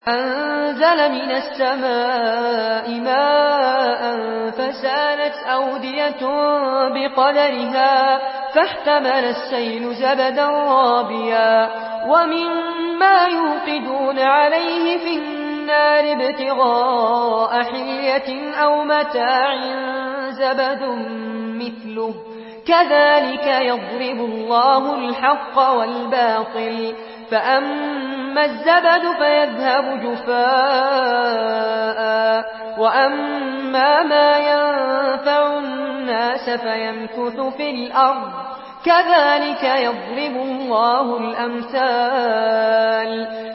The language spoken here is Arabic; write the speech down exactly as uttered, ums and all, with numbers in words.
أنزل من السماء ماء فسالت أودية بقدرها فاحتمل السيل زبدا رابيا ومما يوقدون عليه في النار ابتغاء حلية أو متاع زبد مثله كذلك يضرب الله الحق والباطل فأما الزبد فيذهب جفاء وأما ما ينفع الناس فيمكث في الأرض كذلك يضرب الله الأمثال